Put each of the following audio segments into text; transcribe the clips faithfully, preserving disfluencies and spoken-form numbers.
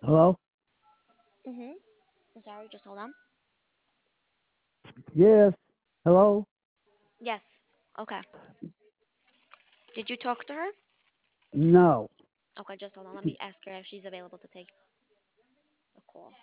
Hello? Mm-hmm. I'm sorry, just hold on. Yes. Hello? Yes. Okay. Did you talk to her? No. Okay, just hold on. Let me ask her if she's available to take a call.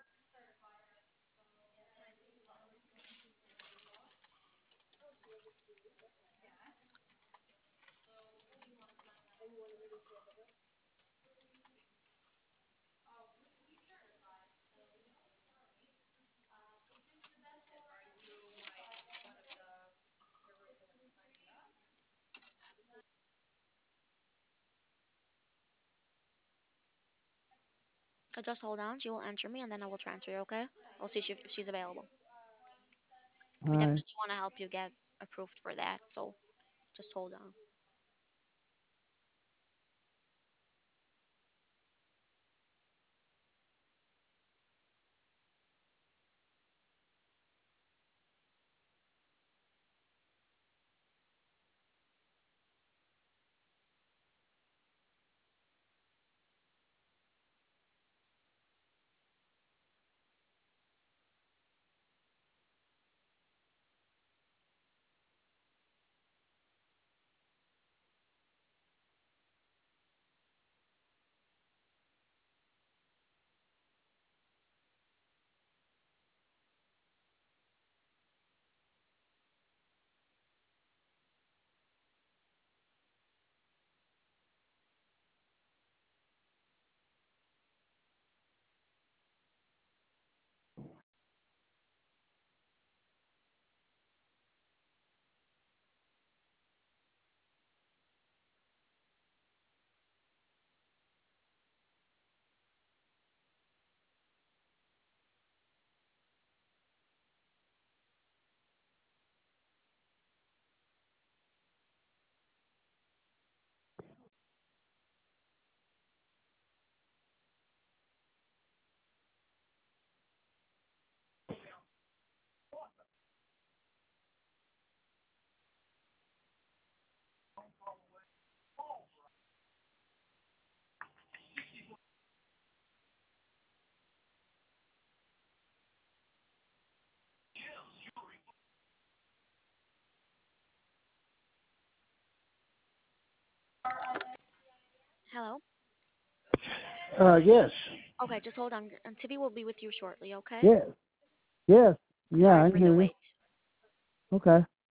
Uh, just hold on. She will answer me, and then I will transfer you. Okay? I'll see if, she, if she's available. All We right. definitely want to help you get approved for that. So just hold on. Hello? Uh, yes. Okay, just hold on. And Tibi will be with you shortly, okay? Yes. Yes. Yeah, Sorry I for can the hear you. wait. Okay.